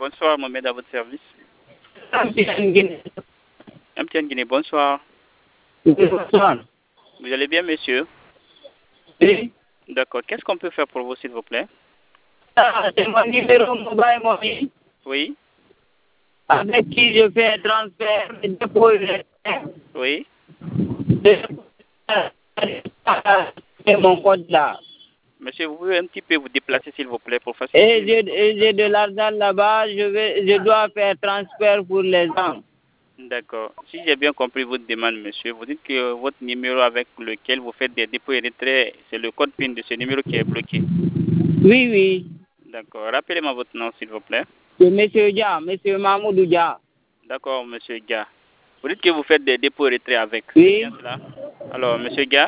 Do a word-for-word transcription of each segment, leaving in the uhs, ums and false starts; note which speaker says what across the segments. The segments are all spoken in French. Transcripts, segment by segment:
Speaker 1: bonsoir, Mohamed, à votre service.
Speaker 2: M T N Guinée.
Speaker 1: M T N Guinée, bonsoir.
Speaker 2: Bonsoir.
Speaker 1: Vous allez bien, monsieur?
Speaker 2: Oui.
Speaker 1: D'accord. Qu'est-ce qu'on peut faire pour vous, s'il vous plaît?
Speaker 2: Ah, c'est mon numéro mobile mobile.
Speaker 1: Oui.
Speaker 2: Avec qui je fais un transfert de dépôt.
Speaker 1: Oui.
Speaker 2: C'est mon code là.
Speaker 1: Monsieur, vous pouvez un petit peu vous déplacer, s'il vous plaît, pour faciliter.
Speaker 2: Et j'ai j'ai de l'argent là-bas, je vais, je dois faire transfert pour les gens.
Speaker 1: D'accord. Si j'ai bien compris votre demande, monsieur, vous dites que votre numéro avec lequel vous faites des dépôts et retraits, c'est le code PIN de ce numéro qui est bloqué.
Speaker 2: Oui, oui.
Speaker 1: D'accord. Rappelez-moi votre nom, s'il vous plaît.
Speaker 2: C'est Monsieur Dia, Monsieur Mahmoudou Dia.
Speaker 1: D'accord, monsieur Ga. Vous dites que vous faites des dépôts et retraits avec.
Speaker 2: Oui.
Speaker 1: C'est bien cela? Alors, monsieur Ga?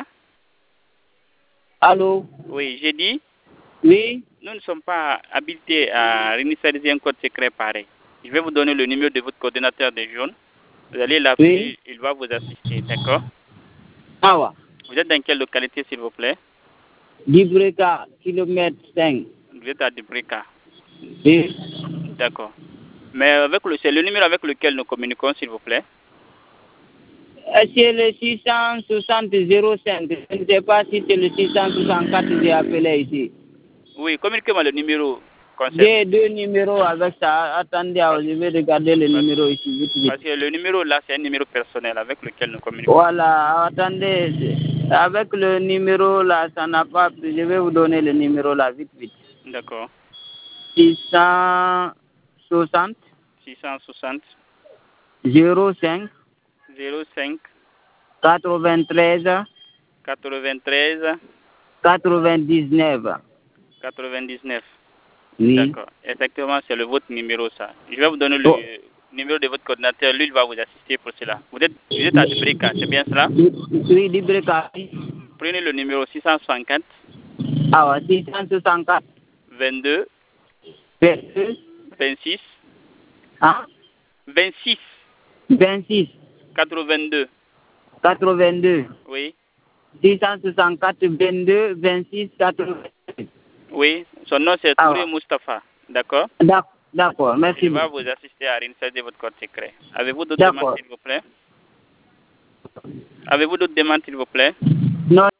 Speaker 2: Allô?
Speaker 1: Oui, j'ai dit,
Speaker 2: Oui.
Speaker 1: nous ne sommes pas habilités à réinitialiser un code secret pareil. Je vais vous donner le numéro de votre coordinateur des jeunes. Vous allez l'appeler,
Speaker 2: Oui.
Speaker 1: il va vous assister, d'accord?
Speaker 2: Ah ouais.
Speaker 1: Vous êtes dans quelle localité, s'il vous plaît?
Speaker 2: Dibreka, kilomètre cinq.
Speaker 1: Vous êtes à Dubrika.
Speaker 2: Oui.
Speaker 1: D'accord. Mais avec le, c'est le numéro avec lequel nous communiquons, s'il vous plaît.
Speaker 2: C'est le six cent soixante zéro cinq. Je ne sais pas si c'est le six cent soixante-quatre que j'ai appelé ici.
Speaker 1: Oui, communiquez-moi le numéro concerné.
Speaker 2: J'ai deux numéros avec ça. Attendez, je vais regarder le numéro ici. Vite, vite.
Speaker 1: Parce que le numéro là, c'est un numéro personnel avec lequel nous communiquons.
Speaker 2: Voilà, attendez. Avec le numéro là, ça n'a pas pris. Je vais vous donner le numéro là, vite, vite.
Speaker 1: D'accord.
Speaker 2: six cent soixante
Speaker 1: six cent soixante
Speaker 2: zéro cinq
Speaker 1: zéro cinq
Speaker 2: quatre-vingt-treize
Speaker 1: quatre-vingt-treize
Speaker 2: quatre-vingt-dix-neuf.
Speaker 1: quatre-vingt-dix-neuf.
Speaker 2: Oui.
Speaker 1: D'accord. Effectivement, c'est le votre numéro ça. Je vais vous donner le
Speaker 2: Oh.
Speaker 1: numéro de votre coordinateur. Lui, il va vous assister pour cela. Vous êtes, vous êtes à Dubrika, c'est bien cela?
Speaker 2: Oui, Dibreka.
Speaker 1: Prenez le numéro six cent soixante-quatre
Speaker 2: Ah ouais, six cent soixante-quatre
Speaker 1: vingt-deux
Speaker 2: vingt-deux
Speaker 1: vingt-six
Speaker 2: hein?
Speaker 1: vingt-six
Speaker 2: vingt-six
Speaker 1: quatre-vingt-deux.
Speaker 2: quatre-vingt-deux.
Speaker 1: Oui.
Speaker 2: six cent soixante-quatre vingt-deux vingt-six quatre-vingt-deux.
Speaker 1: Oui. Son nom c'est
Speaker 2: Ah
Speaker 1: Touré
Speaker 2: ouais.
Speaker 1: Mustafa. D'accord?
Speaker 2: D'ac- D'accord, merci
Speaker 1: Il va
Speaker 2: beaucoup.
Speaker 1: vous assister à réinsérer votre code secret. Avez-vous d'autres demandes,
Speaker 2: D'accord.
Speaker 1: s'il vous plaît? Avez-vous d'autres demandes, s'il vous plaît?
Speaker 2: Non.